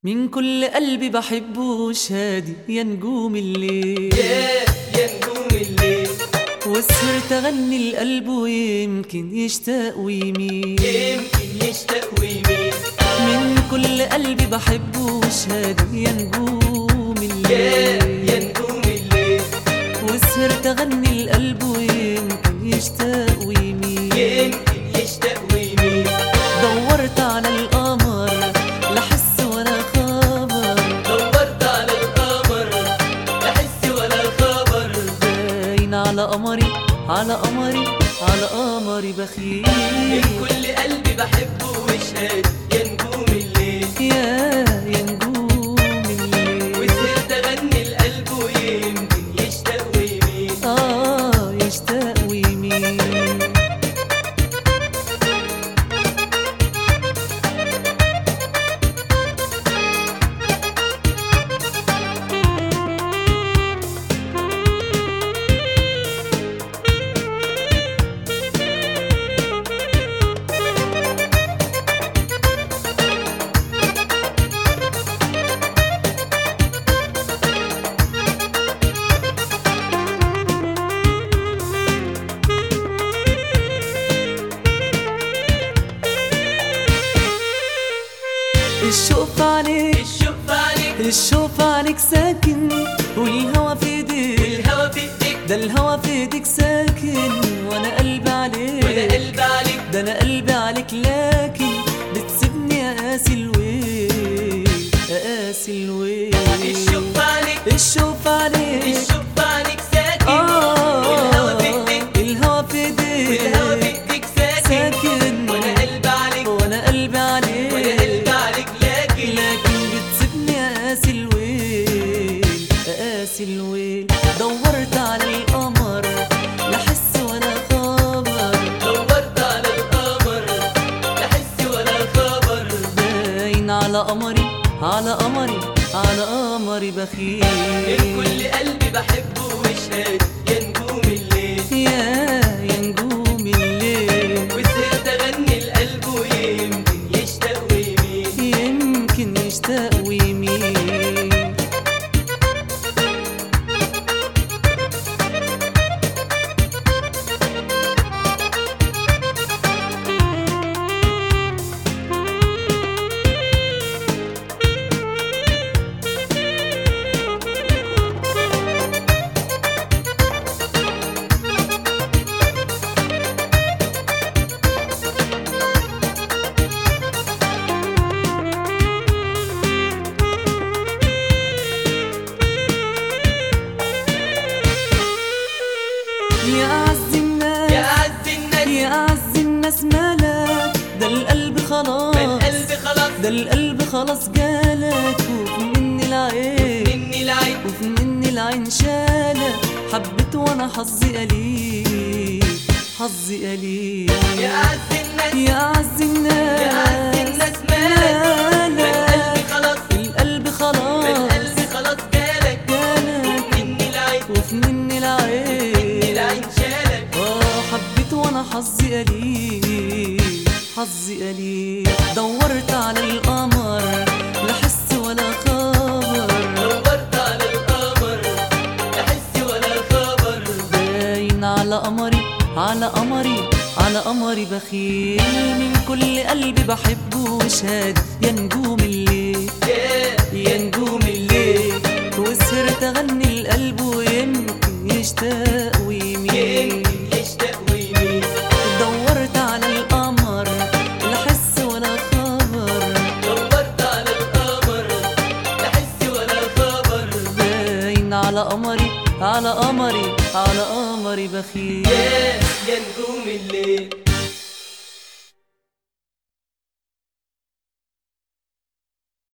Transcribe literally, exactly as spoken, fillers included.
من كل قلبي بحبه شادي يا نجوم الليل، يا يا نجوم الليل، وسهرت اغني القلب ويمكن يشتاق ويميل، يمكن يشتاق ويميل. من كل قلبي بحبه شادي يا نجوم يا الليل، يا نجوم الليل، وسهرت اغني القلب ويمكن يشتاق ويميل، يمكن يشتاق ويميل. دورت على القمر لا حس ولا خبر، دورت على القمر لا حس ولا خبر، باين على قمري على قمري على قمري بخيل. من كل قلبي بحبه وشهاد يا نجوم الليل، يا يا نجوم الليل، وسهرت اغني القلب ويمكن يشتاق ويميل. آه يشتاق ويميل. الشوف عليك الشوف عليك الشوف عليك ساكن، والهوى في ايديك، والهوى في ايديك، ده الهوى في ايديك ساكن، وانا قلبي عليك، وانا قلبي عليك، ده انا قلبي عليك، لكن بتسيبني اقاسي الويل اقاسي الويل. الشوف عليك الشوف عليك الشوف عليك ساكن، آه والهوى في ايديك، الهوى في ايديك، والهوى في ايديك ساكن، ساكن، وانا قلبي عليك، وانا قلبي عليك، وانا قلبي عليك، لكن لكن بتسيبني اقاسي الويل اقاسي الويل. دورت على القمر لا حس ولا خبر، دورت على القمر لا حس ولا خبر، باين على قمري على قمري على قمري بخيل. من كل قلبي بحبه وشهاد يا نجوم الليل، يا يا نجوم الليل، وسهرت اغني القلب ويمكن يشتاق ويميل. يمكن يشتاق ويميل. يا أعز الناس يا أعز الناس يا أعز الناس مالك، ده القلب خلاص، من قلبي خلاص، ده القلب خلاص جالك، وفي مني العين مني العين، وفي مني العين شالك، حبيت وانا حظي قليل حظي قليل. يا أعز الناس يا أعز الناس يا أعز الناس مالك، من قلبي خلاص، القلب خلاص، من قلبي خلاص جالك، جالك مني العين، وفي مني العين، مني العين شالك. اه حبيت وانا حظي قليل حظي قليل. دورت على القمر لا حس ولا خبر، دورت على القمر لا حس ولا خبر، باين على قمري على قمري على قمري بخيل. من كل قلبي بحبه شاد يا نجوم الليل، يا يا نجوم الليل، وسهرت اغني القلب ويمكن يشتاق ويميل، يمكن يشتاق ويميل. دورت على القمر لا حس ولا خبر، دورت على القمر لا حس ولا خبر، باين على قمري على قمري على قمري بخيل. يا يا نجوم الليل.